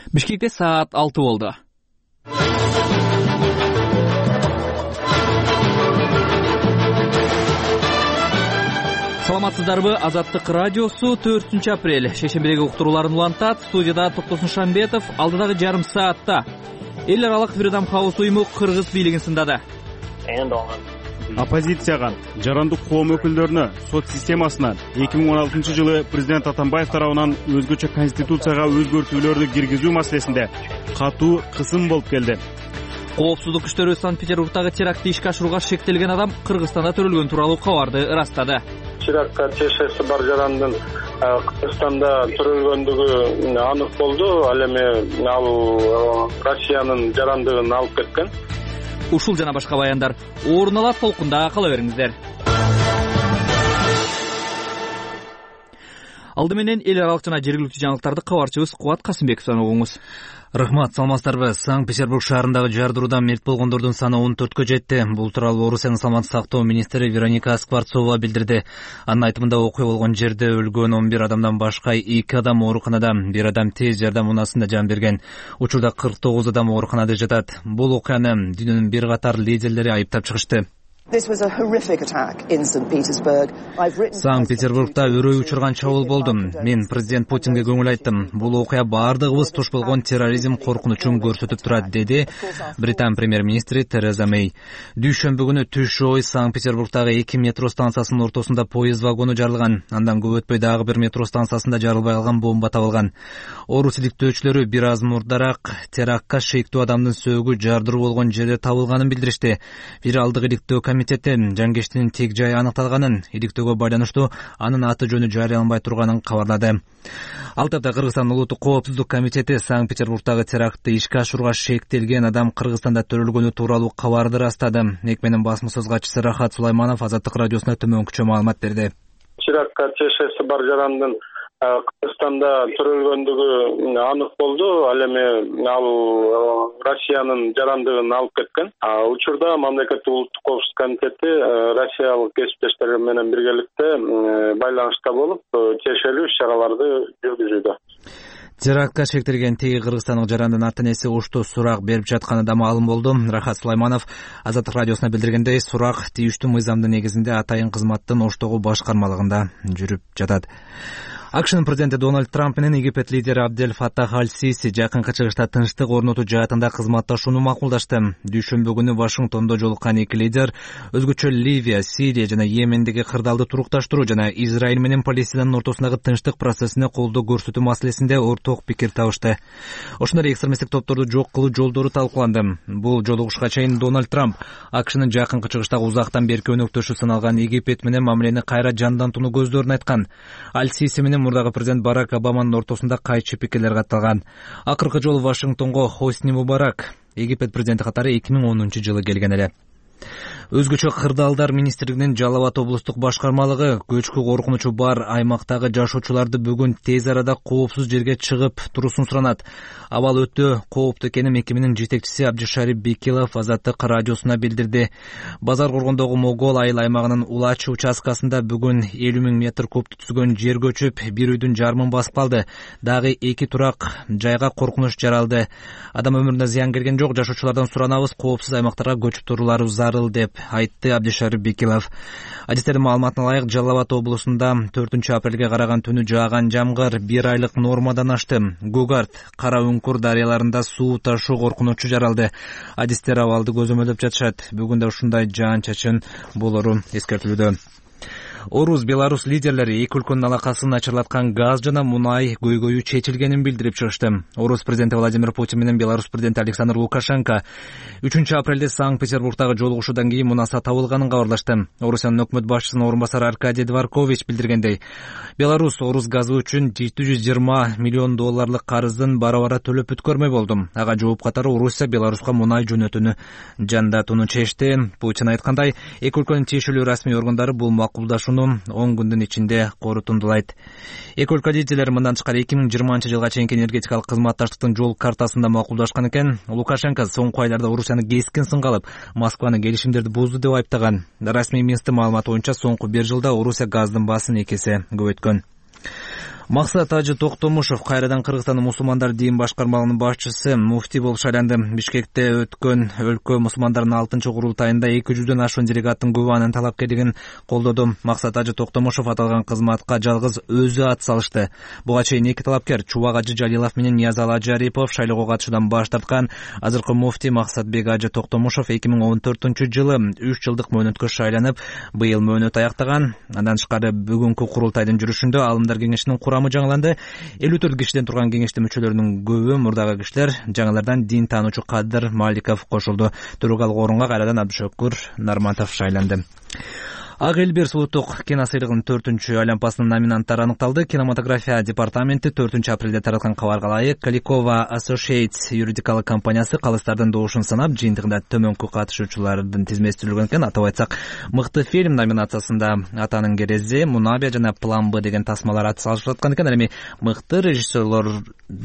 Бишкекте саат 6 болду. Саламатсыздарбы? Азаттык радиосу 4 апрель шейшембидеги уктурууларын улантат. Студияда Токтосун Шамбетов. Алдыдагы жарым саатта эл аралык Freedom House уюму кыргыз бийлигин сындады. Оппозицияга, жарандык коом өкүлдөрүнө сот системасына 2016-жылы президент Атамбаев тарабынан өзгөчө конституцияга өзгөртүүлөрдү киргизүү маселесинде катуу кысым болуп келди. Коопсуздук күчтөрү Санкт-Петербургдагы терактти ишке ашырууга шектелген адам Кыргызстанда төрөлгөн тууралуу кабарды ырастады. Терактка тиешеси бар жарандын Кыргызстанда төрөлгөндүгү анык болду. Ал эми ал Россиянын жарандыгын алып кеткен. Ушул жана башка баяндар орун алат, толкунда кала бериңиздер. Алды менен эл аралык жана жергиликтүү жаңылыктарды кабарчыбыз Кубат Касымбековдон угуңуз. Рахмат, саламатсыздарбы? Санкт-Петербург шаарындагы жардыруудан мерт болгондордун саны 14кө жетти. Бул тууралуу Орусиянын саламаттык сактоо министри Вероника Скворцова билдирди. Анын айтымында окуя болгон жерде өлгөн 11 адамдан башка 2 адам ооруканада, 1 адам тез жардам унаассында жан берген. Учурда 49 адам ооруканада жатат. Бул окуяны дүйнөнүн бир катар лидерлери айыптап чыгышты. Санкт-Петербургда өрөө учурган чабуул болду. Мен президент Путинге көңүл айттым. Бул окуя баардыгыбыз туш болгон терроризм коркунучун көрсөтүп турат, деди Британ премьер-министри Тереза Мэй. Дүйшөмбү күнү түш ой Санкт-Петербургдагы 2 метро станциясынын ортосунда поезд вагону жарылган. Андан көп өтпөй дагы бир метро станциясында жарылбай калган бомба табылган. Орус иликтөөчүлөрү бир аз мурдараак терактка шектүү адамдын сөөгү жардыруу болгон жерде табылганын билдиришти. Федералдык иликтөө комитети жангештинин тек жайы аныкталганын, иликтөөгө байланыштуу анын аты жөнү жарыяланбай турганын кабарлады. Ал тапта Кыргызстан улуттук коопсуздук комитети Санкт-Петербургдагы терактты ишке ашырууга шектелген адам Кыргызстанда төрөлгөнү тууралуу кабарды ырастады. Мекменин басма сөз катчысы Рахат Сулайманов Азаттык радиосуна төмөнкүчө маалымат берди. Терактка тиешеси бар жарандын Кыргызстанда төрөлгөндүгү анык болду. Ал эми ал Россиянын жарандыгын алып кеткен. Учурда мамлекеттик улуттук коопсуздук комитети Россиялык кесиптештер менен биргеликте байланышта болуп, тиешелүү иш-чараларды жүргүзүүдө. Терактка шектелген теги Кыргызстандык жарандын ата-энеси ошто сурак берип жатканы да маалым болду. Рахат Сулайманов Азаттык радиосуна билдиргендей, сурак тийиштүү мыйзамдын негизинде атайын кызматтын Оштогу башкармалыгында жүрүп жатат. AQShnын президенти Дональд Трамп менен Египет лидери Абдель Фаттах Аль-Сиси жакынкы чыгышта тынчтык орнотуу жаатында кызматташууну макулдашты. Дүйшөмбү күнү Вашингтондо жолуккан эки лидер өзгөчө Ливия, Сирия жана Йемендеги кырдаалды турукташтыруу жана Израиль менен Палестинанын ортосундагы тынчтык процессине колдоо көрсөтүү маселесинде орток пикир табышты. Ошондой эле экстремисттик топторду жок кылуу жолдору талкууланды. Бул жолугушка чейин Дональд Трамп AQShnын жакынкы чыгыштагы узактан берки өнөктөшү саналган Египет менен мамилени кайра жандантууну көздөрүн айткан. Аль-Сиси менен мурдагы президент Барак Обаманын ортосунда кайчы пикирлер катталган. Акыркы жолу Вашингтонго Хосни Мубарак Египет президенти катары 2010-жылы келген эле. Өзгөчө кырдаалдар министрлигинин Жалал Абад облустук башкармалыгы көчкү коркунучу бар аймактагы жашоочуларды бүгүн тез арада коопсуз жерге чыгып турусун суранат. Абал өтө кооптуу экенин мекеменин жетекчиси Абдишарип Бекилов Азаттык радиосуна билдирди. Базар коргондогу Могол айыл аймагынын Улачы участкасында бүгүн 50 000 метр кубту түзгөн жер көчүп, бир үйдүн жарымын басып калды. Дагы 2 турак жайга коркунуч жаралды. Адам өмүрүнө зыян келген жок. Жашоочулардан суранабыз, коопсуз аймактарга көчүп туруулары зарыл деп айтты Абдишарип Бекилов. Адистердин маалыматына ылайык, Жалал Абад облусунда 4 апрелге караган түнү жааган жамгыр 1 айлык нормадан ашты. Гугарт, Кара Үңкүр дарыяларында суу ташуу коркунучу жаралды. Адистер абалды көзөмөлдөп жатышат. Бүгүн да ушундай жаан-чачын болору эскертилүүдө. Орус, Беларус лидерлери эки өлкөнүн алакасын начарлаткан газ жана мунай көйгөйү чечилгенин билдирип чыгышты. Орус президенти Владимир Путин менен Беларус президенти Александр Лукашенко 3 апрелде Санкт-Петербургдагы жолугушуудан кийин мунаса табылганын кабарлашты. Орусиянын өкмөт башчысынын орун басары Аркадий Дворкович билдиргендей, Беларус Орус газы үчүн $720 миллион карыздын бара-бара төлөп бүткөрмөй болду. Ага жооп катары Орусия Беларуска мунай жөнөтүүнү жандатууну чечти. Путин айткандай, эки өлкөнүн тиешелүү расмий органдары бул макулдашууну 10 күндүн ичинде корутундулайт. Эки өлкө лидерлери мындан тышкары 2020-жылга чейинки энергетикалык кызматташтыктын жол картасында макулдашкан экен. Лукашенко соңку айларда Орусияны кескин сынга алып, Москваны келишимдерди бузду деп айыптаган. Расмий Минсктин маалыматы боюнча соңку 1 жылда Орусия газдын баасын 2 эсе көбөйткөн. Максат Ажы Токтомушев кайрадан Кыргызстандын мусулмандар дин башкармалыгынын башчысы муфтий болуп шайланды. Бишкекте өткөн өлкө мусулмандарынын 6-курултайында 200дөн ашуун делегаттын көбү анын талапкерлигин колдоду. Максат Ажы Токтомушев аталган кызматка жалгыз өзү ат салышты. Буга чейин эки талапкер Чубак Ажы Жалилов менен Ниязалы Ажы Арипов шайлоого катышуудан баш тарткан. Азыркы муфтий Максатбек Ажы Токтомушев 2014-жылы 3 жылдык мөөнөткө шайланып, быйыл мөөнөт аяктаган. Андан тышкары бүгүнкү курултайдын жүрүшүндө Алымдар кеңешинин курамы жаңыланды. 54 кишиден турган кеңештин мүчөлөрүнүн көбү мурдагы кишилер, жаңылардан дин таануучу Кадыр Маликов кошулду. Төрөгалык орунга кайрадан Абдышөкүр Нарматов шайланды. Ак Элберс улуттук кино сыйлыгынын 4-чү айланпасынын номинанттары аныкталды. Кинематография департаменти 4-апрелде тараткан кабарга ылайык Каликова Associates юридикалык компаниясы калыстардын добушун санап, жыйынтыгында төмөнкү катышуучулардын тизмеси түзүлгөн экен. Атап айтсак, мыкты фильм номинациясында Атанын керези, Мунабия жана План Б деген тасмалар ат салышып аткан экен. Эми мыкты режиссерлор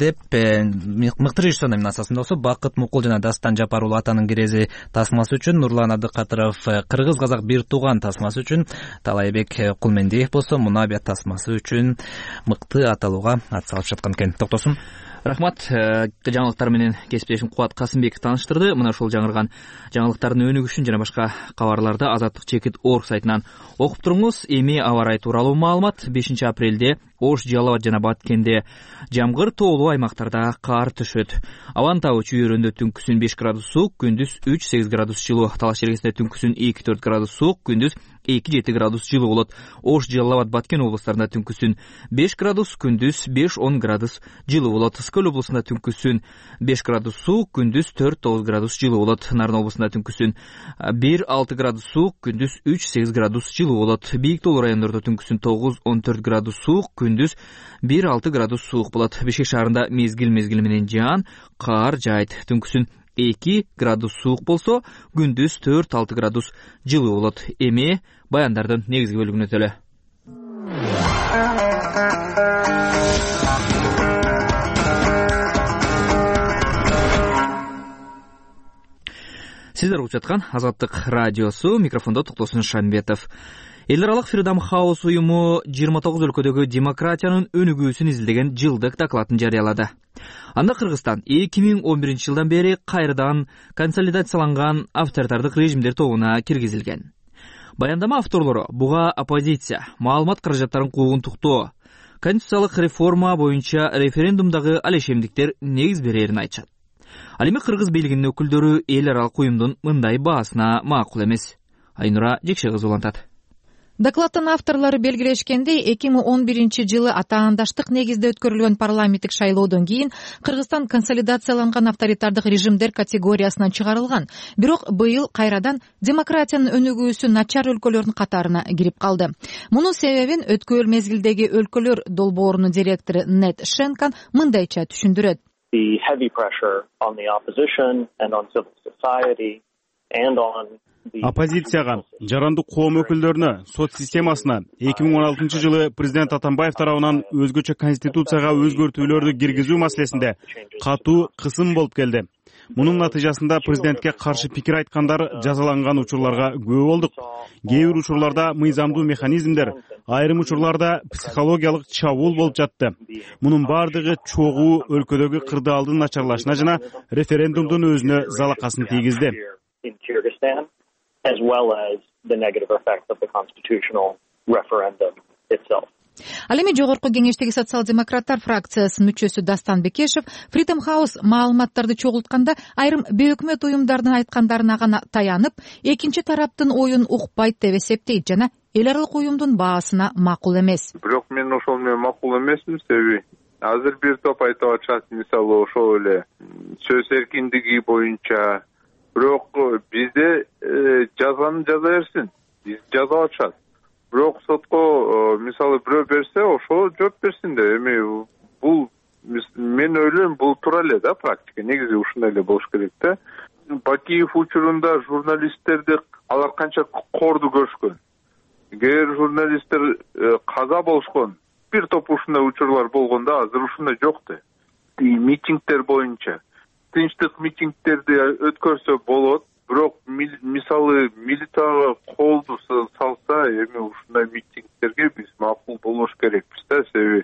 номинациясында болсо Бакыт Мукул жана Дастан Жапар уулу Атанын керези тасмасы үчүн, Нурлан Абдыкатыров Кыргыз казак бир тууган тасмасы үчүн, Талайбек Кулмендиев болсо Мунабия тасмасы үчүн мыкты аталууга ат салып жаткан экен. Токтосун. Рахмат. Жаңылыктар менен кесиптешим Кубат Касымбеков тааныштырды. Мына ушул жаңырган жаңылыктардын өнүгүшүн жана башка кабарларды Азаттык.org сайтынан окуп туруңуз. Эми аба ырайы тууралуу маалымат. 5-апрелде Ош, Жалал абад жана Баткенде жамгыр, тоолуу аймактарда кар түшөт. Абанын табы чүйөрөндө түнкүсүн 5 градус суук, күндүз 3-8 градус жылуу. Талаш чергесинде түнкүсүн 2-4 градус суук, күндүз 2-7 градус жылуу болот. Ош, Жалал абад, Баткен облустарында түнкүсүн 5 градус, күндүз 5-10 градус жылуу болот. Скөл облусунда түнкүсүн 5 градус суук, күндүз 4-9 градус жылуу болот. Нарын облусунда түнкүсүн 1-6 градус суук, күндүз 3-8 градус жылуу болот. Бийик тоолуу райондордо түнкүсүн 9-14 градус суук, күндүз 1-6 градус суук болот. Бишкек шаарында мезгил менен жаан, кар жаайт. Түнкүсүн 2 градус суук болсо, күндүз 4-6 градус жылуу болот. Эми баяндардын негизги бөлүгүнө өтөлү. Сиздер угуп жаткан Азаттык радиосу, микрофондо Токтосун Шамбетов. Эл аралык Freedom House уюму 29 өлкөдөгү демократиянын өнүгүүсүн изилдеген жылдык докладын жарыялады. Анда Кыргызстан 2011-жылдан бери кайрадан консолидацияланган авторитардык режимдер тобуна киргизилген. Баяндама авторлору буга оппозиция, маалымат каражаттарын куугунтуктоо, конституциялык реформа боюнча референдумдагы алешемдиктер негиз берерин айтышат. Ал эми кыргыз бийлигинин өкүлдөрү эл аралык уюмдун мындай баасына макул эмес. Айнура Жекшегыз улантат. Докладдын авторлору белгилешкендей, 2011-жылы атаандаштык негизде өткөрүлгөн парламенттик шайлоодон кийин Кыргызстан консолидацияланган авторитардык режимдер категориясынан чыгарылган. Бирок быйыл кайрадан демократиянын өнүгүүсү начар өлкөлөрдүн катарына кирип калды. Мунун себебин өткөн мезгилдеги өлкөлөр долбоорунун директору Нед Шенкан мындайча түшүндүрөт. The heavy pressure on the opposition and on civil society and on Оппозицияга, жарандык коом өкүлдөрүнө, сот системасына 2016-жылы президент Атамбаев тарабынан өзгөчө конституцияга өзгөртүүлөрдү киргизүү маселесинде катуу кысым болуп келди. Мунун натыйжасында президентке каршы пикир айткандар жазаланган учурларга күбө болдук. Кээ бир учурларда мыйзамдуу механизмдер, айрым учурларда психологиялык чабуул болуп жатты. Мунун бардыгы чогуу өлкөдөгү кырдаалдын начарлашына жана референдумдун өзүнө залакасын тийгизди. As well as the negative effect of the constitutional referendum itself. Ал эми жогорку кеңештеги социал-демократтар фракциясынын мүчөсү Дастан Бекешев Freedom House маалыматтарды чогултканда айрым бейөкмөт уюмдардын айткандарына гана таянып, экинчи тараптын оюн укпайт деп эсептейт жана эл аралык уюмдун баасына макул эмес. Бирок мен ошол менен макул эмесмин, себеби азыр бир топ айтып атышат, мисалы ошол эле сөз эркиндиги боюнча. Бирок бизде жазганы жаза берсин, биз жазып атышат. Бирок сотко мисалы бирөө берсе, ошол жооп берсин деп. Эми бул мен ойлойм, бул туура эле да практика. Негизи ушундай эле болуш керек да. Бакиев учурунда журналисттерди алар канча корду көрүшкөн. Кээ бир журналисттер каза болушкон. Бир топ ушундай учурлар болгондо азыр ушундай жок да. Митингдер боюнча тынчтык митингдерди өткөрсө болот, бирок мисалы милицияга колду салса, эми ушундай митингдерге биз макул болуш керекпиз да, себеби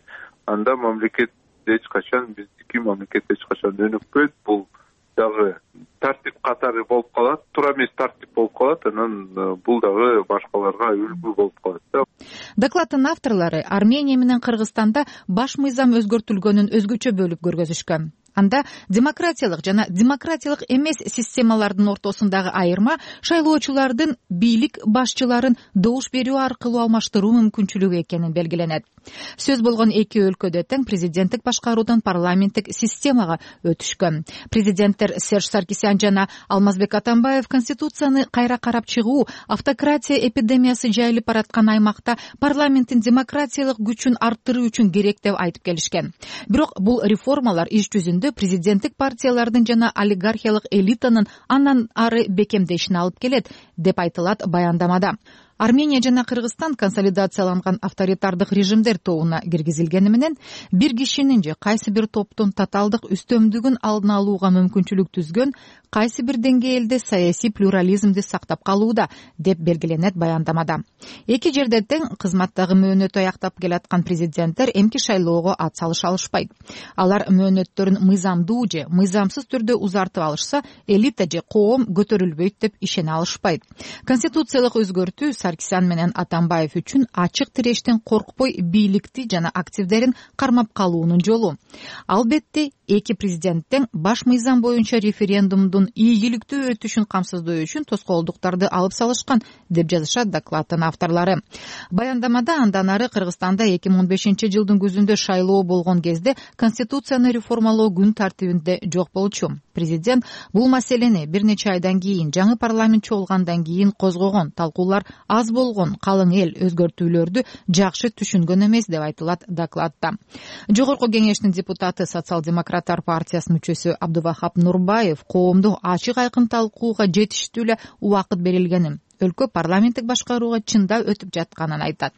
анда мамлекет эч качан, биздики мамлекет эч качан өнүкпөйт. Бул дагы тартип катары болуп калат, туура эмес тартип болуп калат, анан бул дагы башкаларга үлгү болуп калат да. Докладдын авторлору Армения менен Кыргызстанда баш мыйзам өзгөртүлгөнүн өзгөчө бөлүп көргөзүшкөн. Анда демократиялык жана демократиялык эмес системалардын ортосундагы айырма шайлоочулардын бийлик башчыларын добуш берүү аркылуу алмаштыруу мүмкүнчүлүгү экенин белгиленет. Сөз болгон эки өлкөдө тең президенттик башкаруудан парламенттик системага өтүшкөн. Президенттер Серж Саркисян жана Алмазбек Атамбаев Конституцияны кайра карап чыгуу, автократия эпидемиясы жайылып бараткан аймакта парламенттин демократиялык күчүн арттыруу үчүн керек деп айтып келишкен. Бирок бул реформалар иш жүзүндө президенттик партиялардын жана олигархиялык элитанын андан ары бекемдешине алып келет деп айтылат баяндамада. Армения жана Кыргызстан консолидацияланган авторитардык режимдер тобуна киргизилгени менен бир кишинин же кайсы бир топтун тоталдык үстөмдүгүн алдын алууга мүмкүнчүлүк түзгөн кайсы бир деңгээлде саясий плюрализмди сактап калууда деп белгиленет баяндамада. Эки жерде тең кызматтагы мөөнөтү аяктап келаткан президенттер эмки шайлоого ат салыша алышпайт. Алар мөөнөттөрүн мыйзамдуу же мыйзамсыз түрдө узартып алышса, элита же коом көтөрүлбөйт деп ишене алышпайт. Конституциялык өзгөртүү Саркисян менен Атамбаев үчүн ачык тирештен коркпой бийликти жана активдерин кармап калуунун жолу. Албетте, эки президенттен баш мыйзам боюнча референдумдун ийгиликтүү өтүшүн камсыздоо үчүн тоскоолдуктарды алып салышкан деп жазышат докладдын авторлору. Баяндамада андан ары Кыргызстанда 2015-жылдын күзүндө шайлоо болгон кезде Конституцияны реформалоо күн тартибинде жок болчу. Президент бул маселени бир нече айдан кийин жаңы парламент чогулгандан кийин козгогон, талкуулар аз болгон, калың эл өзгөртүүлөрдү жакшы түшүнгөн эмес деп айтылат докладда. Жогорку кеңештин депутаты Социал-демократтар партиясынын мүчөсү Абдувахап Нурбаев коомду ачык айкын талкууга жетиштүү эле убакыт берилгенин, өлкө парламенттик башкарууга чындап өтүп жатканын айтат.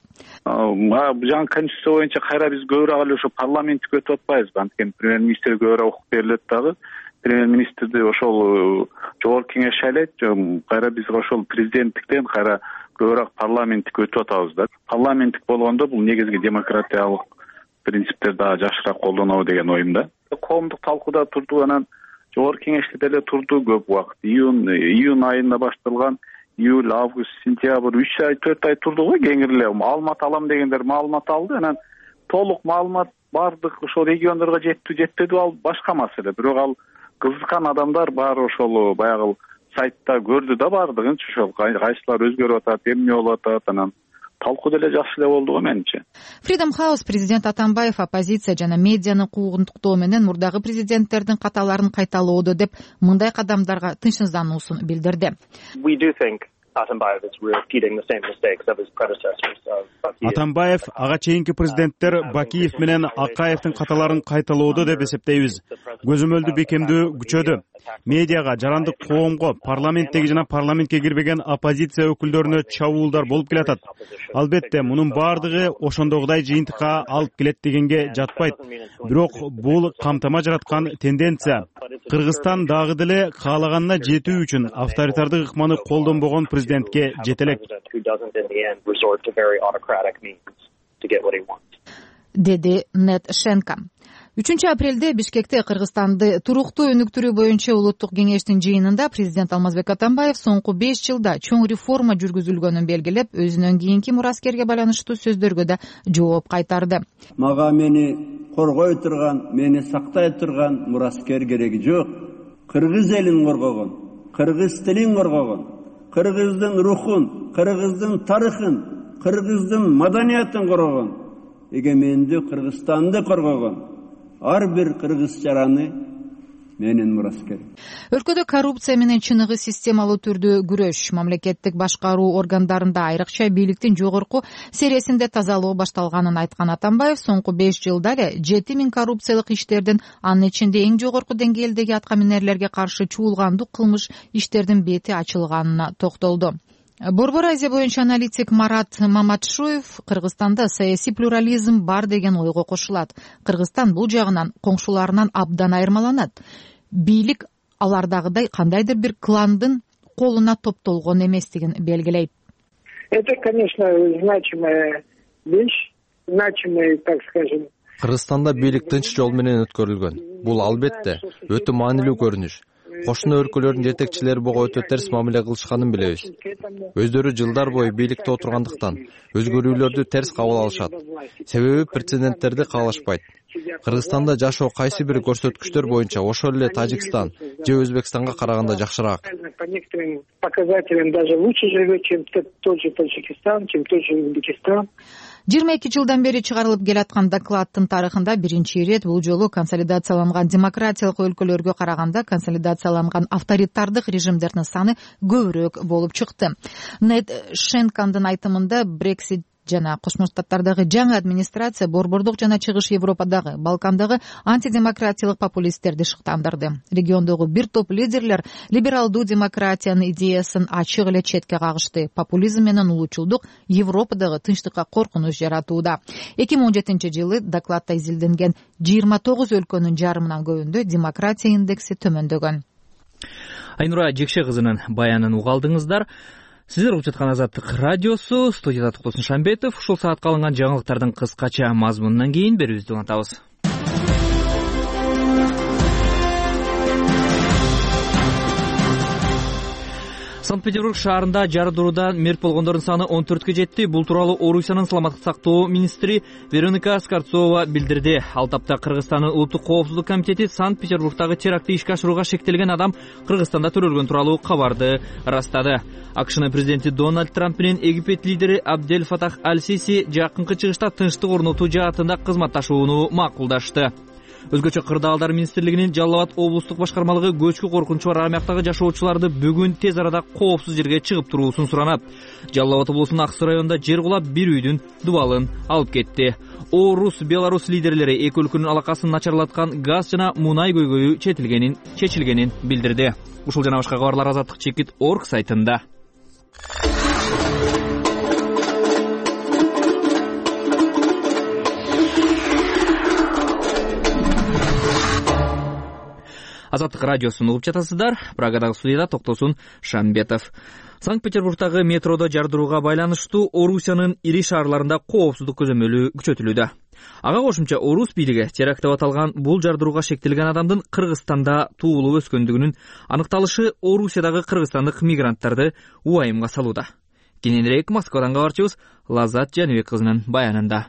Жаңы конституция боюнча кайра биз көбүрөөк эле ошо парламенттик өтүп атпайбызбы? Анткени премьер-министр көбүрөөк укук берилет дагы. Премьер-министрди ошол жогорку кеңеш шайлайт, кайра биз ошол президенттиктен кайра көбүрөөк парламенттик өтүп атабыз да. Парламенттик болгондо бул негизги демократиялык принциптер дагы жакшыраак колдонулат деген оюмда. Коомдук талкууда турду, анан жогорку кеңеште деле турду көп убакыт. Июнь айында башталган, июль, август, сентябрь 3 ай, 4 ай турду го кеңири эле. Маалымат алам дегендер маалымат алды, анан толук маалымат бардык ошол региондорго жетпеди, ал башка маселе. Бирок ал кызыккан адамдар баары ошол баягы сайтта көрдү да бардыгынчы, ошол кайсылар өзгөрүп атат, эмне болуп атат, анан талкуу деле жакшы эле болду го менимче. Freedom House президент Атамбаев оппозиция жана медианы куугунтуктоо менен мурдагы президенттердин каталарын кайталоодо деп мындай кадамдарга тынчсыздануусун билдирди. Атамбаев ага чейинки президенттер Бакиев менен Акаевдин каталарын кайталоодо деп эсептейбиз. Көзөмөлдү бекемдөө күчөдү. Медиага, жарандык коомго, парламенттеги жана парламентке кирбеген оппозиция өкүлдөрүнө чабуулдар болуп келатат. Албетте, мунун баардыгы ошондогудай жыйынтыкка алып келет дегенге жатпайт. Бирок бул камтама жараткан тенденция. Кыргызстан дагы деле каалаганына жетүү үчүн авторитардык ыкманы колдонбогон президентке жетелек, деди Нед Шенка. 3-апрелде Бишкекте Кыргызстанды туруктуу өнүктүрүү боюнча улуттук кеңештин жыйынында президент Алмазбек Атамбаев соңку 5 жылда чоң реформа жүргүзүлгөнүн белгилеп, өзүнөн кийинки мураскерге байланыштуу сөздөргө да жооп кайтарды. Мага мени коргой турган, мени сактай турган мураскер кереги жок. Кыргыз элин коргогон, кыргыз тилин коргогон, кыргыздын рухун, кыргыздын тарыхын, кыргыздын маданиятын коргогон, эгемендүү Кыргызстанды коргогон ар бир кыргыз жараны менин мураскерим. Өлкөдө коррупция менен чыныгы системалуу түрдө күрөш мамлекеттик башкаруу органдарында, айрыкча бийликтин жогорку сересинде тазалоо башталганын айткан Атамбаев соңку 5 жылда эле 7000 коррупциялык иштердин, анын ичинде эң жогорку деңгээлдеги аткаминерлерге каршы чуулгандуу кылмыш иштердин бети ачылганына токтолду. Борбор Азия боюнча аналитик Марат Маматшоев Кыргызстанда саясий плюрализм бар деген ойго кошулат. Кыргызстан бул жагынан коңшуларынан абдан айырмаланат. Бийлик алардагыдай кандайдыр бир кландын колуна топтолгон эместигин белгилейт. Это, конечно, значимая вещь, значимый, так скажем, Кыргызстанда бийлик тынч жол менен өткөрүлгөн. Бул албетте өтө маанилүү көрүнүш. Кошуна өлкөлөрдүн жетекчилери буга өтө терс мамиле кылышканын билебиз. Өздөрү жылдар бою бийликте отургандыктан өзгөрүүлөрдү терс кабыл алышат. Себеби прецеденттерди каалашпайт. Кыргызстанда жашоо кайсы бир көрсөткүчтөр боюнча ошол эле Тажикстан же Өзбекстанга караганда жакшыраак. По некоторым показателям даже лучше живет, чем тот же Таджикистан, чем тот же Узбекистан. 22 жылдан бери чыгарылып келаткан докладдын тарыхында биринчи ирет бул жолу консолидацияланган демократиялык өлкөлөргө караганда консолидацияланган авторитардык режимдердин саны көбүрөөк болуп чыкты. Нед Шенкандын айтымында Брексит жана Кошмо Штаттардагы жаңы администрация борбордук жана Чыгыш Европадагы, Балкандагы антидемократиялык популисттерди шыктандырды. Региондогу бир топ лидерлер либералдуу демократиянын идеясын ачык эле четке кагышты. Популизм менен улуучулдук Европадагы тынчтыкка коркунуч жаратууда. 2017-жылы докладда изилденген 29 өлкөнүн жарымынан көбүндө демократия индекси төмөндөгөн. Айнура Жекше кызынын баянын угалдыңыздар. Сиздер угуп жаткан Азаттык радиосу, студияда Токтосун Шамбетов. Ушул саатка алынган жаңылыктардын кыскача мазмунунан кийин берүүбүздү улантабыз. Санкт-Петербург шаарында жардыруудан мерт болгондордун саны 14ке жетти. Бул тууралуу Орусиянын саламаттык сактоо министри Вероника Скворцова билдирди. Ал тапта Кыргызстандын улуттук коопсуздук комитети Санкт-Петербургдагы терактти ишке ашырууга шектелген адам Кыргызстанда төрөлгөн тууралуу кабарды ырастады. АКШнын президенти Дональд Трамп менен Египет лидери Абдель Фатах Аль-Сиси жакынкы чыгышта тынчтык орнотуу жаатында кызматташууну макулдашты. Өзгөчө Кырдаалдар министрлигинин Жалал Абад облустук башкармалыгы көчкү коркунучу бар аймактагы жашоочуларды бүгүн тез арада коопсуз жерге чыгып туруусун суранат. Жалал Абад облусунун Аксы районунда жер кулап бир үйдүн дубалын алып кетти. Орус, Беларус лидерлери эки өлкөнүн алакасын начарлаткан газ жана мунай көйгөйү чечилгенин билдирди. Ушул жана башка кабарлар Азаттык.org сайтында. Азаттык радиосун угуп жатасыздар. Прагадагы студияда Токтосун Шамбетов. Санкт-Петербургдагы метродо жардырууга байланыштуу Орусиянын ири шаарларында коопсуздук көзөмөлү күчөтүлүүдө. Ага кошумча Орус бийлиги теракт деп аталган бул жардырууга шектелген адамдын Кыргызстанда туулуп өскөндүгүнүн аныкталышы Орусиядагы кыргызстандык мигранттарды уайымга салууда. Кененирээк Москвадан кабарчыбыз Лаззат Жаныбек кызынын баянында.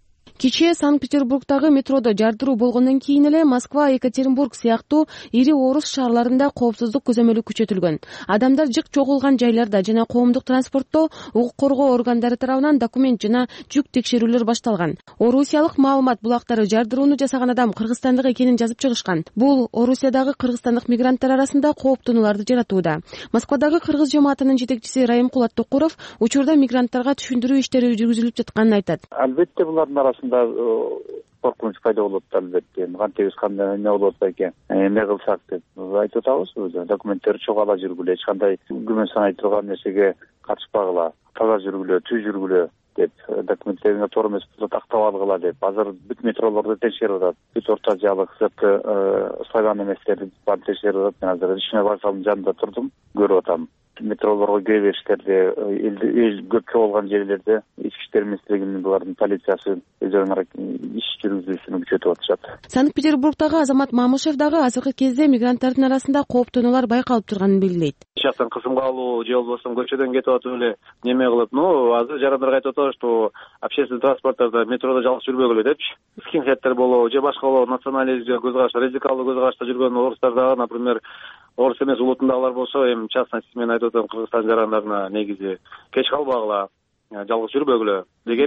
Кечээ Санкт-Петербургдагы метродо жардыруу болгондон кийин эле Москва, Екатеринбург сыяктуу ири орус шаарларында коопсуздук көзөмөлү күчөтүлгөн. Адамдар жык чогулган жайларда жана коомдук транспортто укук коргоо органдары тарабынан документ жана жүк текшерүүлөр башталган. Орусиялык маалымат булактары жардырууну жасаган адам кыргызстандык экенин жазып чыгышкан. Бул Орусиядагы кыргызстандык мигранттар арасында кооптонууларды жаратууда. Москвадагы кыргыз жамаатынын жетекчиси Райымкул Аттокуров учурда мигранттарга түшүндүрүү иштери жүргүзүлүп жатканын айтат. Албетте булардын арасында коркунуч пайда болот, албетте. Кантебиз кандай эмне болот экен, эмне кылсак деп айтып атабыз. Документтер чогала жүргүлө, эч кандай күмөн санай турган нерсеге катышпагыла, таза жүргүлө, түз жүргүлө деп, документтериңер туура эмес болсо тактап алгыла деп. Азыр бүт метролорду текшерип атат. Бүт Орто Азиялык сырткы слоган эместерди баарын текшерип атат. Мен азыр Ишме вокзалынын жанында турдум, көрүп атам. Метролорго кире бериштерде, эл көпкө болгон жерлерде ички иштер министрлигинин булардын полициясы өздөрүнүн иш жүргүзүүсүн күчөтүп атышат. Санкт-Петербургдагы Азамат Мамышев дагы азыркы кезде мигранттардын арасында кооптонуулар байкалып турганын белгилейт. Жактан кысымга алуу же болбосо көчөдөн кетип атып эле неме кылып, азыр жарандар айтып атат, что общественный транспорттарда, метродо жалгыз жүрбөгүлө депчи. Скинхедтер болобу же башка болобу, националист же көз караш, радикалдуу көз карашта жүргөн орустар дагы, например, орус эмес улутундагылар болсо, эми частности мен айтып атам, Кыргызстан жарандарына негизи кеч калбагыла, жалгыз жүрбөгүлө деген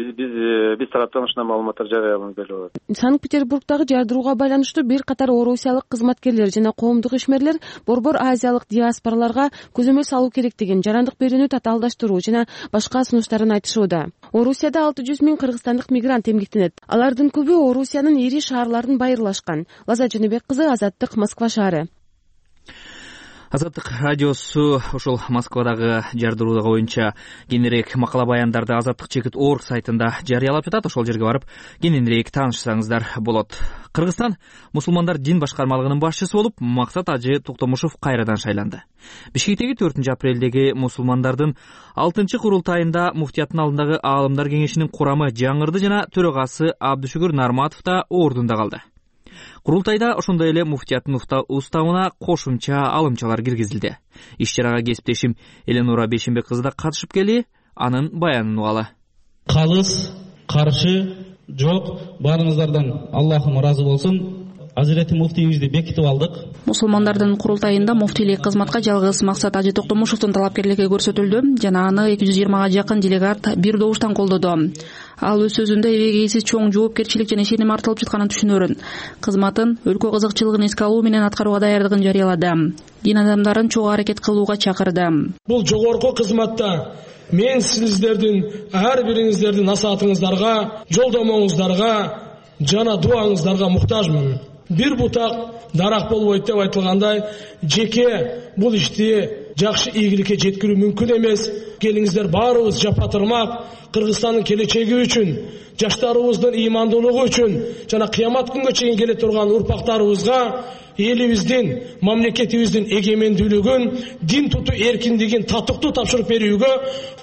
биз тараптан ушундай маалыматтар жарыялаганыбыз белгилеп атат. Санкт-Петербургдагы жардырууга байланыштуу бир катар орусиялык кызматкерлер жана коомдук ишмерлер борбор азиялык диаспораларга көзөмөл салуу керектигин, жарандык берүүнү татаалдаштыруу жана башка сунуштарын айтышууда. Орусияда 600 000 кыргызстандык мигрант эмгектенет. Алардын көбү Орусиянын ири шаарларын байырлашкан. Лаззат Жаныбек кызы, Азаттык, Москва шаары. Азаттык радиосу ошол Москвадагы жардыруу боюнча кененирээк макала баяндарды Азаттык чекит орг сайтында жарыялап жатат. Ошол жерге барып кененирээк таанышсаңыздар болот. Кыргызстан мусулмандар дин башкармалыгынын башчысы болуп Максат Ажы Токтомушев кайрадан шайланды. Бишкектеги 4-апрелдеги мусулмандардын 6-курултайында муфтияттын алдындагы аалымдар кеңешинин курамы жаңырды жана төрагасы Абдышүгүр Нарматов да ордунда калды. Курултайда ошондой эле муфтияттын уставына кошумча алымчалар киргизилди. Иш-чарага кесиптешим Эленора Бейшенбек кызы да катышып келди, анын баянын угалы. Калыс, каршы жок, баарыңыздардан Аллахым ыраазы болсун. Азирети муфтийибизди бекитип алдык. Мусулмандардын курултайында муфтийлик кызматка жалгыз Максат Ажы Токтомушевдун талапкерлиги көрсөтүлдү жана аны 220 жакын делегат бир добуштан колдоду. Ал өз сөзүндө эбегейсиз чоң жоопкерчилик жана ишеним артылып жатканын түшүнөрүн, кызматын өлкө кызыкчылыгын эске алуу менен аткарууга даярдыгын жарыялады. Дин адамдарын чогуу аракет кылууга чакырды. Бул жогорку кызматта мен сиздердин ар бириңиздердин насаатыңыздарга, жолдомоңуздарга жана дуаңыздарга муктажмын. Бир бутак дарак болбойт деп айтылгандай, жеке бул ишти жакшы ийгиликке жеткирүү мүмкүн эмес. Келиңиздер баарыбыз жапатырмак Кыргызстандын келечеги үчүн, жаштарыбыздын ыймандуулугу үчүн жана кыямат күнгө чейин келе турган урпактарыбызга элибиздин, мамлекетибиздин эгемендүүлүгүн, дин тутуу эркиндигин татыктуу тапшырып берүүгө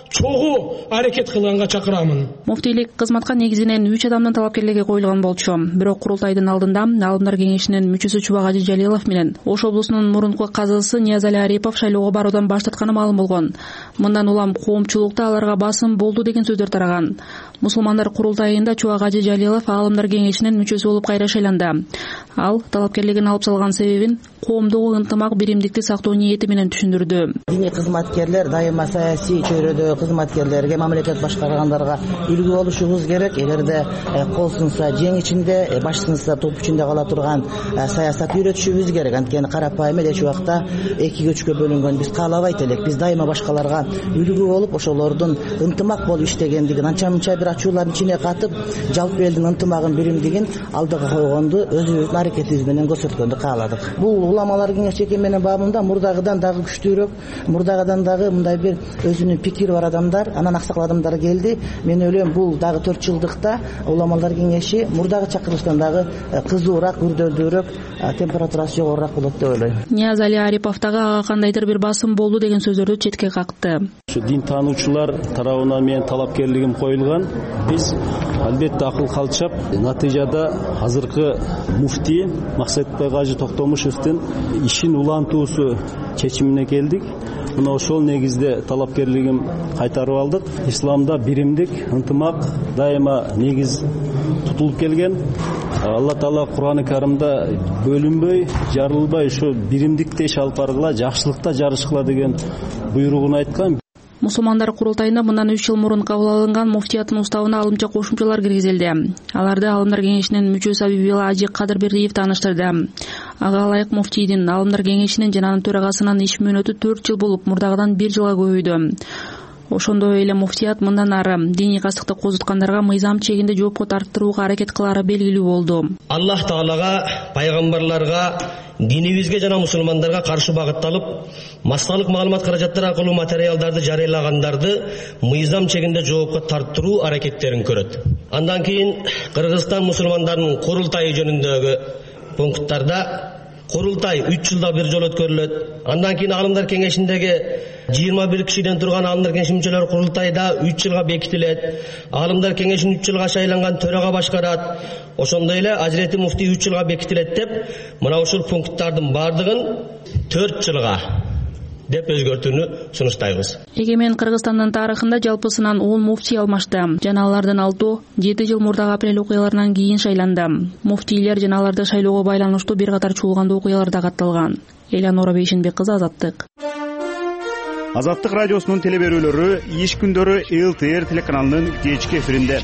чогуу аракет кылганга чакырамын. Муфтийлик кызматка негизинен 3 адамдын талапкерлиги коюлган болчу. Бирок курултайдын алдында Аалымдар кеңешинин мүчөсү Чубак Ажы Жалилов менен Ош облусунун мурунку казысы Ниязали Арипов шайлоого баруудан баш тартканы маалым болгон. Мындан улам коомчулукта аларга басым болду деген сөздөр тараган. Мусулмандар курултайында Чубак Ажы Жалилов Аалымдар кеңешинин мүчөсү болуп кайра шайланды. Ал талапкерлигин алып салган себебин коомдогу ынтымак биримдикти сактоо ниети менен түшүндүрдү. Диний кызматкерлер дайыма саясий чөйрөдө кызматкерлерге, мамлекет башкаргандарга үлгү болушубуз керек. Эгерде кол сынса жең ичинде, баш сынса топ ичинде кала турган саясат үйрөтүшүбүз керек. Анткени карапайым эле эч убакта 2-3кө бөлүнгөн биз каалабайт элек. Биз дайыма башкаларга үлгү болуп, ошолордун ынтымак болуп иштегендигин, анча-мынча бир ачуулардын ичине катып, жалпы элдин ынтымагын, биримдигин алдыга койгонду өзүбүздүн аракетибиз менен көрсөткөндү кааладык. Бул уламалар кеңеши менин бабында мурдагыдан дагы күчтүүрөөк, мурдагыдан дагы мындай бир өзүнүн пикири бар адамдар, анан аксакал адамдар келди. Мен ойлойм, бул дагы 4 жылдыкта уламалар кеңеши мурдагы чакырылыштан дагы кызуураак, күрдөлдүүрөөк, температурасы жогорураак болот деп ойлойм. Ниязали Арипов дагы ага кандайдыр бир басым болду деген сөздөрдү четке какты. Ушу дин таануучулар тарабынан менин талапкерлигим коюлган. Биз албетте акыл калтчап, натыйжада азыркы муфтий Максатбек Ажы Токтомушевдин ишин улантуусу чечимине келдик. Мына ошол негизде талапкерлигим кайтарып алдык. Исламда биримдик, ынтымак дайыма негиз тутулуп келген. Алла Таала Кур'ан-ы Каримде бөлүнбөй, жарылбай ушу биримдикте иш алып баргыла, жакшылыкта жарышкыла деген буйругун айткан. Мусулмандар курултайында мындан 3 жыл мурун кабыл алынган муфтияттын уставына алымча кошумчалар киргизилди. Аларды Аалымдар кеңешинин мүчөсү Абибила Ажы Кадырбердиев тааныштырды. Ага ылайык муфтийдин Аалымдар кеңешинин жана анын төрагасынын иш мөөнөтү 4 жыл болуп, мурдагыдан 1 жылга көбөйдү. Ошондой эле муфтият мындан ары диний кастыкты козуткандарга мыйзам чегинде жоопко тартырууга аракет кылары белгилүү болду. Аллах Таалага, пайгамбарларга, динибизге жана мусулмандарга каршы багытталып, массалык маалымат каражаттары аркылуу материалдарды жарыялагандарды мыйзам чегинде жоопко тартыруу аракеттерин көрөт. Андан кийин Кыргызстан мусулмандарынын курултайы жөнүндөгү пункттарда курултай 3 жылда бир жолу өткөрүлөт. Андан кийин Аалымдар кеңешиндеги 21 кишиден турган Аалымдар кеңеши мүчөлөрү курултайда 3 жылга бекитилет. Аалымдар кеңешин 3 жылга шайланган төрага башкарат. Ошондой эле Ажирети муфтий 3 жылга бекитилет деп, мына ушул пункттардын бардыгын 4 жылга деп өзгөртүүнү сунуштайбыз. Эгемен Кыргызстандын тарыхында жалпысынан 10 муфтий алмашты. Жана алардын 6 жыл мурдагы апрель окуяларынан кийин шайланды. Муфтийлер жана аларды шайлоого байланыштуу бир катар чуулгандуу окуялар да катталган. Эленора Бейшенбек кызы, Азаттык. Азаттык радиосунун телеберүүлөрү иш күндөрү ЛТР телеканалынын кечки эфиринде.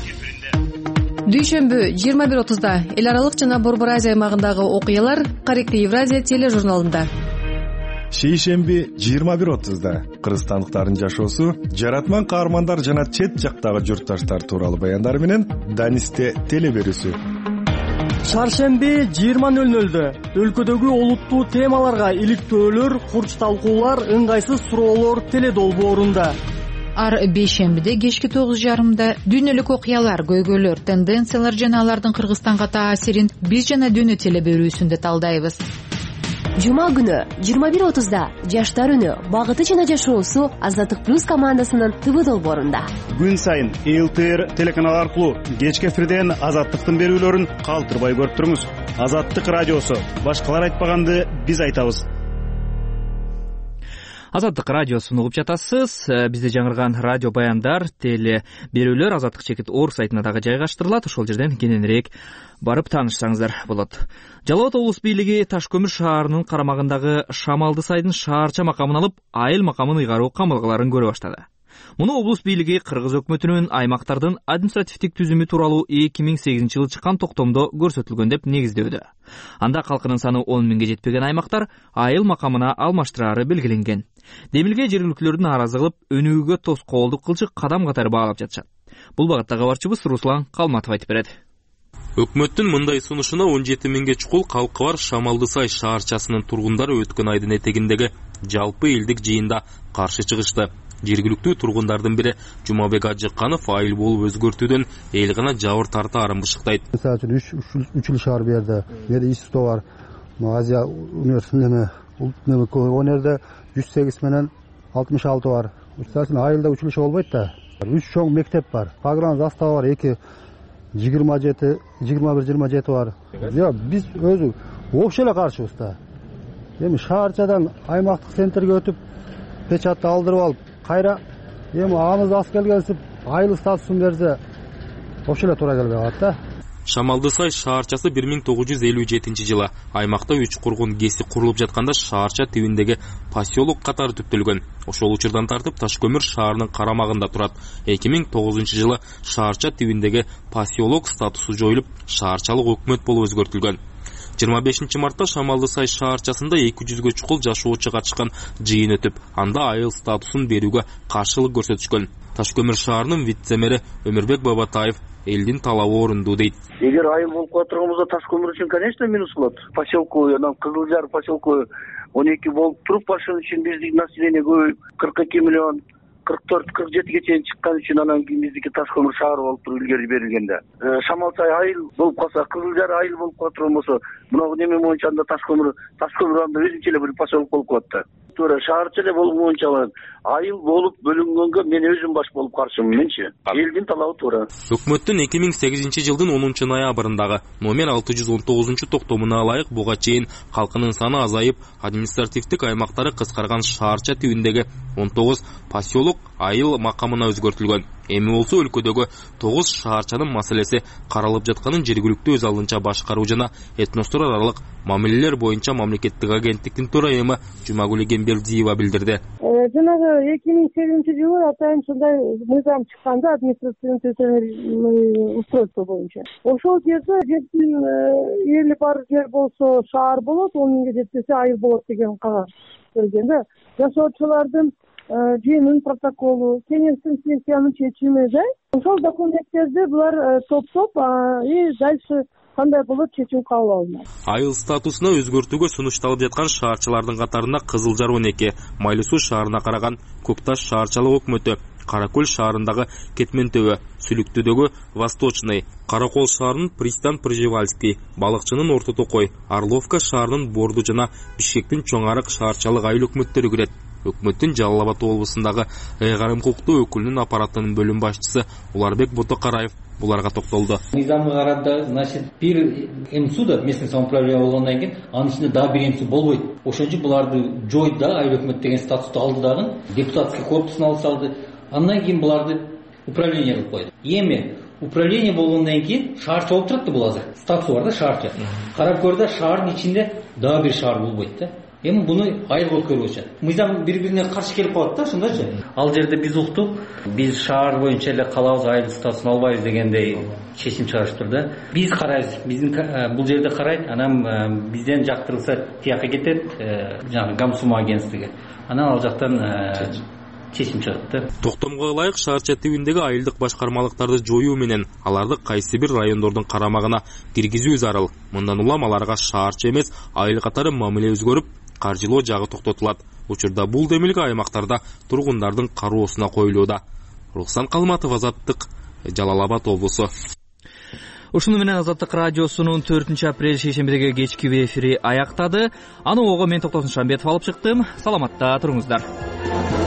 Дүйшөмбү 21:30да эл аралык жана Борбор Азия аймагындагы окуялар Каректи Евразия тележурналында. Шейшемби 21:30да кыргызстандыктардын жашоосу, жаратман каармандар жана чет жактагы журтташтар тууралуу баяндар менен Данисте телеберүүсү. Шаршемби 20:00-дө өлкөдөгү олуттуу темаларга иликтөөлөр, курч талкуулар, ыңгайсыз суроолор теледолбоорунда. Ар бейшембиде кечки 9:30 дүйнөлүк окуялар, көйгөйлөр, тенденциялар жана алардын Кыргызстанга таасирин биз жана дүйнө телеберүүсүндө талдайбыз. Жума күнү 21:30 Жаштар үнү, багыты жана жашоосу Азаттык плюс командасынын ТВ долбоорунда. Күн сайын ЛТР телеканалы аркылуу кечки эфирден Азаттыктын берүүлөрүн калтырбай көрүп туруңуз. Азаттык радиосу. Башкалар айтпаганды биз айтабыз. Азаттык радиосун угуп жатасыз. Бизде жаңырган радио баяндар, теле берүүлөр Азаттык чекит орг сайтына дагы жайгаштырылат. Ошол жерден кененирээк барып таанышсаңыздар болот. Жалал Абад облус бийлиги Ташкөмүр шаарынын карамагындагы Шамалды сайдын шаарча макамын алып, айыл макамын ыйгаруу камылгаларын көрө баштады. Муну облус бийлиги Кыргыз өкмөтүнүн аймактардын административдик түзүмү тууралуу 2008-жылы чыккан токтомдо көрсөтүлгөн деп негиздөөдө. Анда калкынын саны 10 миңге жетпеген аймактар айыл макамына алмаштырары белгиленген. Демилге жергиликтүүлөрдүн нааразы кылып, өнүгүүгө тоскоолдук кылчы кадам катары баалап жатышат. Бул багытта кабарчыбыз Руслан Калматов айтып берет. Өкмөттүн мындай сунушуна 17 миңге чукул калкы бар Шамалды сай шаарчасынын тургундары өткөн айдын этегиндеги жалпы элдик жыйында каршы чыгышты. Жергиликтүү тургундардын бири Жумабек Ажыкканов айыл болуп өзгөртүүдөн эл гана жабыр тартаарын бышыктайт. Мисалы үчүн 3 жыл шаар берди. Мери ИСТО бар. Азия университетинде өнерде 108 менен 66 бар. Мисалы айылда училище болбойт да. 3 чоң мектеп бар. Погран застава бар. 21-27 бар. Биз өзү вообще эле каршыбыз да. Эми шаарчадан аймактык центрге өтүп, печатты алдырып алып, кайра эми аныз аз келгенсип айыл статусун берсе, вообще эле туура келбей калат да. Шамалды сай шаарчасы 1957-жылы аймакта 3 кургун кеси курулуп жатканда шаарча тибиндеги поселок катары түптөлгөн. Ошол учурдан тартып Ташкөмүр шаарынын карамагында турат. 2009-жылы шаарча тибиндеги поселок статусу жоюлуп, шаарчалык өкмөт болуп өзгөртүлгөн. 25 мартта Шамалды сай шаарчасында 200гө чукул жашоочу катышкан жыйын өтүп, анда айыл статусун берүүгө каршылык көрсөтүшкөн. Ташкөмүр шаарынын вице-мэри Өмүрбек Бабатаев элдин талабы орундуу дейт. Эгер айыл болуп калгандыгыбызда Ташкөмүр үчүн, конечно, минус болот. Поселку, Кызылжар поселку 12 болуп туруп, ошон үчүн биздин население көбөйүп 42 миллион 44-47-ге чейин чыккан үчүн анан кийин биздики Ташкөмүр шаар болуп туруп илгери берилгенде. Шамалсай айыл болуп калса, Кызылжар айыл болуп калат болбосо, мына неме боюнча анда Ташкөмүр анда өзүнчө эле бир поселок болуп калат да. Туура шаарча эле болуп боюнча айыл болуп бөлүнгөнгө мен өзүм баш болуп каршымын менчи. Элдин талабы туура. Өкмөттүн 2008-жылдын 10 ноябрындагы номер 619 токтомуна ылайык буга чейин калкынын саны азайып, административдик аймактары кыскарган шаарча тибиндеги 19 поселок айыл макамына өзгөртүлгөн. Эми болсо өлкөдөгү 9 шаарчанын маселеси каралып жатканын жергиликтүү өз алдынча башкаруу жана этностор аралык мамилелер боюнча мамлекеттик агенттиктин төрайымы Жумагүл Эмгембердиева билдирди. Жанагы 2008-жылы атайын ушундай мыйзам чыкканда административный устройство боюнча. Ошол жерде жердин эли бар жер болсо шаар болот, 10 миңге жетпесе айыл болот деген кагаз келген да. Жашоочулардын жыйынын протоколу, кеңештин сессиянын чечимиде ошол документтерди булар топтоп и дальше кандай болот чечим кабыл алынат. Айыл статусуна өзгөртүүгө сунушталып жаткан шаарчалардын катарында Кызылжар 12, Майлуу Суу шаарына караган Көк Таш шаарчалык өкмөтү, Каракөл шаарындагы Кетмен төбө, Сүлүктүүдөгү Восточный, Каракол шаарынын Пристан Пржевальский, Балыкчынын Орто Токой, Орловка шаарынын Борду жана Бишкектин Чоң Арык шаарчалык айыл өкмөттөрү кирет. Өкмөттүн Жалал Абад облусундагы ыйгарым укуктуу өкүлүнүн аппаратынын бөлүм башчысы Уларбек Ботокараев буларга токтолду. Мыйзамга карата, значит, бир МСУда местный самоуправление болгондон кийин анын ичинде дагы бир МСУ болбойт. Ошон үчүн буларды жойду да, айыл өкмөт деген статусту алды дагы, депутатский корпусун алып салды. Андан кийин буларды управление кылып койду. Эми управление болгондон кийин шаарча болуп турат да бул азыр. Статусу бар да шаарча. Карап көрдө шаардын ичинде дагы бир шаар болбойт да. Эми буну айылга өткөрүүчү. Мыйзам бири-бирине каршы келип калат да, ошондойчу. Ал жерде биз уктук, биз шаар боюнча эле калабыз, айыл статусун албайбыз дегендей чечим чыгарышыптыр да. Биз карайбыз, биздин бул жерде карайт, анан бизден жактырылса тияка кетет, жанагы Гамсума агентствиге. Анан ал жактан чечим чыгат да. Токтомго ылайык шаарча тибиндеги айылдык башкармалыктарды жоюу менен аларды кайсы бир райондордун карамагына киргизүү зарыл. Мындан улам аларга шаарча эмес айыл катары мамиле өзгөрүп, каржылоо жагы токтотулат. Учурда бул демилге аймактарда тургундардын кароосуна коюлууда. Рухсан Калматов, Азаттык, Жалал Абад облусу. Ушуну менен Азаттык радиосунун 4-апрель шейшембидеги кечки эфири аяктады. Аны ого мен Токтосун Шамбетов алып чыктым. Саламатта туруңуздар.